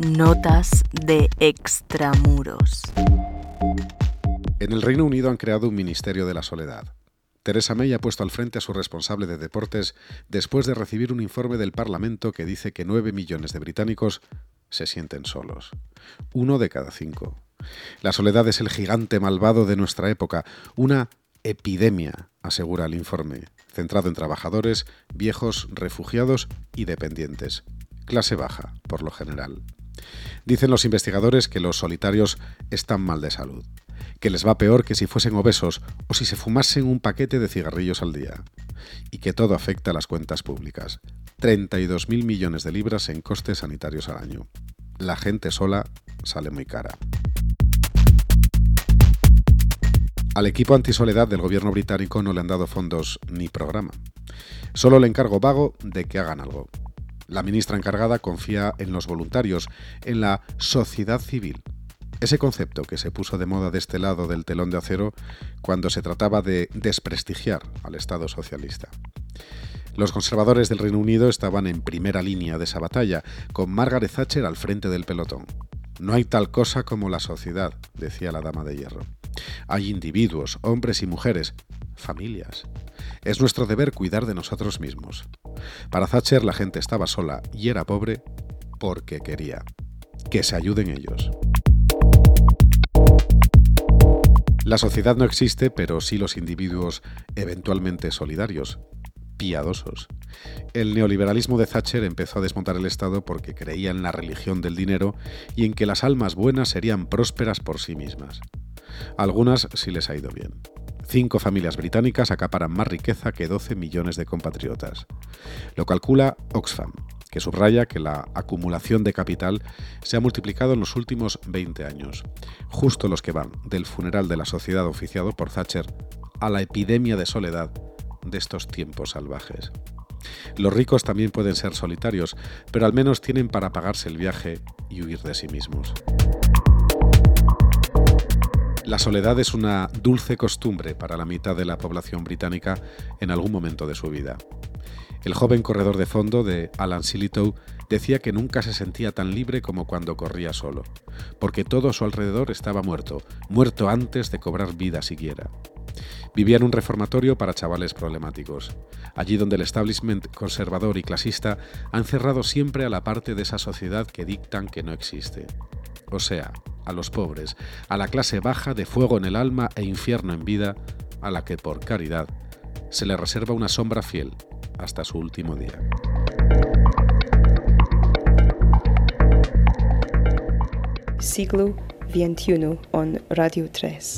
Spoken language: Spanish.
Notas de extramuros. En el Reino Unido han creado un Ministerio de la Soledad. Theresa May ha puesto al frente a su responsable de deportes después de recibir un informe del Parlamento que dice que 9 millones de británicos se sienten solos. 1 de cada 5. La soledad es el gigante malvado de nuestra época, una epidemia, asegura el informe, centrado en trabajadores, viejos, refugiados y dependientes. Clase baja, por lo general. Dicen los investigadores que los solitarios están mal de salud, que les va peor que si fuesen obesos o si se fumasen un paquete de cigarrillos al día, y que todo afecta a las cuentas públicas. 32.000 millones de libras en costes sanitarios al año. La gente sola sale muy cara. Al equipo antisoledad del gobierno británico no le han dado fondos ni programa. Solo el encargo vago de que hagan algo. La ministra encargada confía en los voluntarios, en la sociedad civil. Ese concepto que se puso de moda de este lado del telón de acero cuando se trataba de desprestigiar al Estado socialista. Los conservadores del Reino Unido estaban en primera línea de esa batalla, con Margaret Thatcher al frente del pelotón. No hay tal cosa como la sociedad, decía la Dama de Hierro. Hay individuos, hombres y mujeres, familias. Es nuestro deber cuidar de nosotros mismos. Para Thatcher la gente estaba sola y era pobre porque quería. Que se ayuden ellos. La sociedad no existe, pero sí los individuos eventualmente solidarios, piadosos. El neoliberalismo de Thatcher empezó a desmontar el Estado porque creía en la religión del dinero y en que las almas buenas serían prósperas por sí mismas. A algunas sí les ha ido bien. 5 familias británicas acaparan más riqueza que 12 millones de compatriotas. Lo calcula Oxfam, que subraya que la acumulación de capital se ha multiplicado en los últimos 20 años, justo los que van del funeral de la sociedad oficiado por Thatcher a la epidemia de soledad de estos tiempos salvajes. Los ricos también pueden ser solitarios, pero al menos tienen para pagarse el viaje y huir de sí mismos. La soledad es una dulce costumbre para la mitad de la población británica en algún momento de su vida. El joven corredor de fondo de Alan Sillitoe decía que nunca se sentía tan libre como cuando corría solo, porque todo a su alrededor estaba muerto antes de cobrar vida siquiera. Vivía en un reformatorio para chavales problemáticos, allí donde el establishment conservador y clasista ha encerrado siempre a la parte de esa sociedad que dictan que no existe. O sea, a los pobres, a la clase baja de fuego en el alma e infierno en vida, a la que por caridad se le reserva una sombra fiel hasta su último día. Siglo XXI on Radio 3.